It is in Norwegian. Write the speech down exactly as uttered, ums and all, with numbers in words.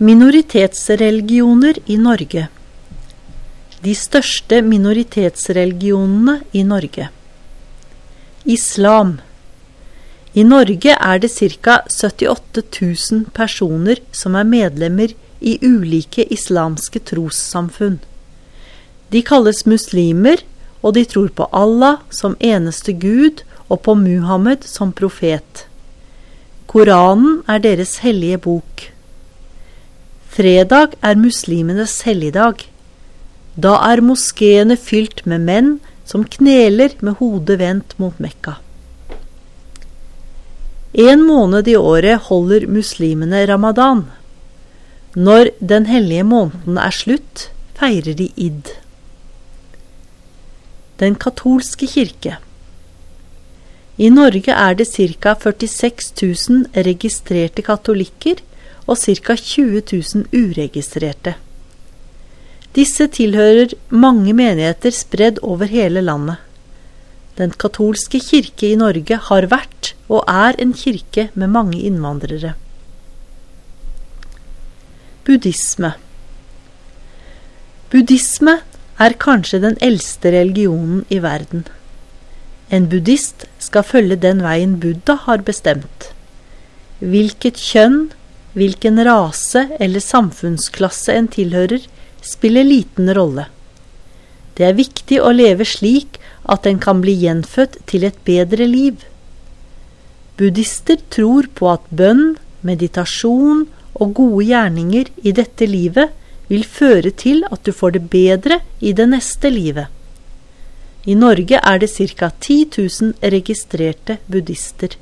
Minoritetsreligioner i Norge. De største minoritetsreligionene i Norge. Islam. I Norge er det ca. syttiåtte tusen personer som er medlemmer i ulike islamske trossamfunn. De kalles muslimer, og de tror på Allah som eneste Gud og på Muhammed som profet. Koranen er deres hellige bok. Fredag er muslimenes helligdag. Da er moskéene fylt med menn som kneler med hodet vendt mot Mekka. En måned i året holder muslimene ramadan. Når den hellige måneden er slutt, feirer de Id. Den katolske kirke. I Norge er det ca. førtiseks tusen registrerte katolikker og ca. tjue tusen uregistrerte. Disse tilhører mange menigheter spredd over hele landet. Den katolske kirke i Norge har vært og er en kirke med mange innvandrere. Buddhisme. Buddhisme er kanskje den eldste religionen i verden. En buddhist skal følge den veien Buddha har bestemt. Hvilket kjønn, hvilken rase eller samfunnsklasse en tilhører, spiller liten rolle. Det er viktig å leve slik at en kan bli gjenfødt til et bedre liv. Buddhister tror på at bønn, meditasjon og gode gjerninger i dette livet vil føre til at du får det bedre i det neste livet. I Norge er det ca. ti tusen registrerte buddhister.